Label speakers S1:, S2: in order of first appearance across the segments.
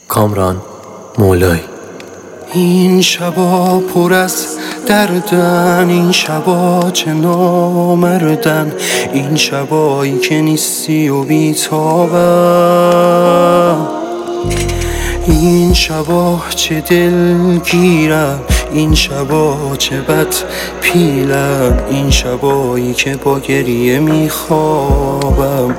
S1: کامران مولایی.
S2: این شبا پر از دردن، این شبا چه نامردن، این شبایی که نیستی و بیتابم. این شبا چه دلگیرم، این شبا چه بد پیلم، این شبایی که با گریه میخوابم.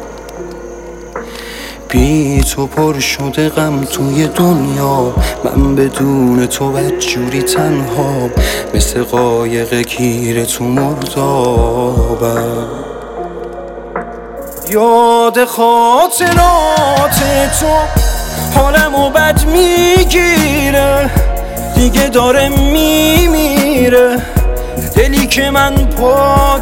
S2: بی تو پر شده غم توی دنیا، من بدون تو بدجوری تنها، مثل قایق گیر تو مردابم. یاد خاطرات تو حالمو بد میگیره، دیگه داره میمیره دلی که من پا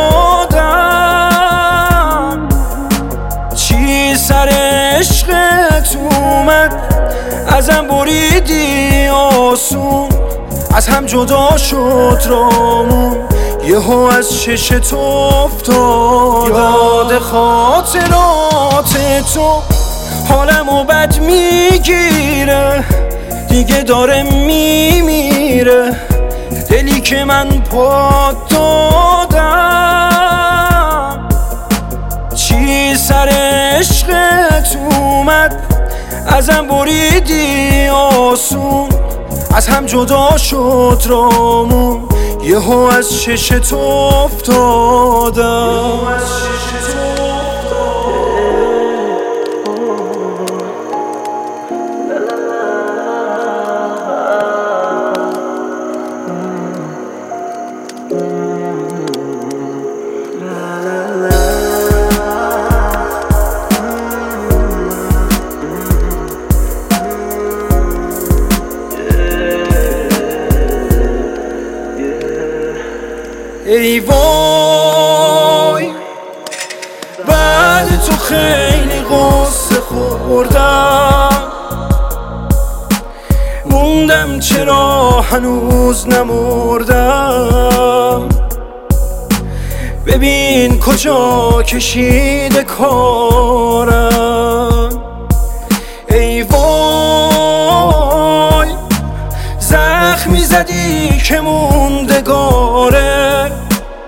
S2: دادم. چی سر عشقت اومد، ازم بریدی آسون، از هم جدا شد رامون، یهو از چشت افتادم. یاد خاطرات تو حالمو بد میگیره، دیگه داره میمیره دلی که من پا دادم. چی سر عشقت اومد، ازم بریدی آسون، از هم جدا شد رامون، یهو از چشت افتادم. ای وای بعد تو خیلی غصه خوردم، موندم چرا هنوز نمردم. ببین کجا کشیده کارم. ای وای زخمی زدی که موندگاره،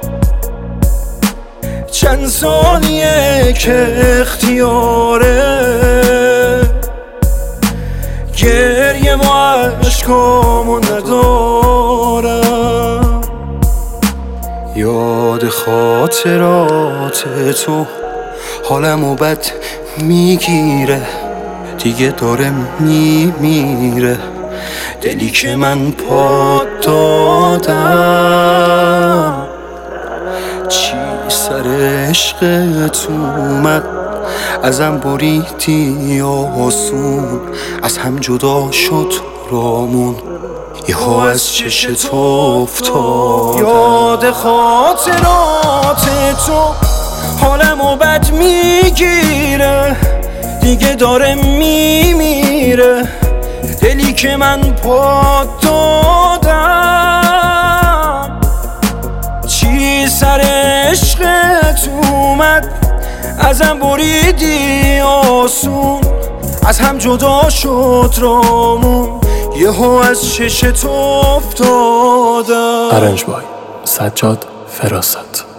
S2: چند ثانیه که اختیاره، گریه و عشقامو ندارم. یاد خاطرات تو حالمو بد میگیره، دیگه داره میمیره دلی که من پا دادم. چی سر عشقت اومد، ازم بریدی آسون، از هم جدا شد رامون، یهو از چشت افتادم. یاد خاطرات تو حالمو بد میگیره، دیگه داره میمیره دلی که من پا دادم. چی سر عشقت اومد، ازم بریدی آسون، از هم جدا شد رامون، یهو از چشت افتادم.
S1: آرنج بای سجاد فراست.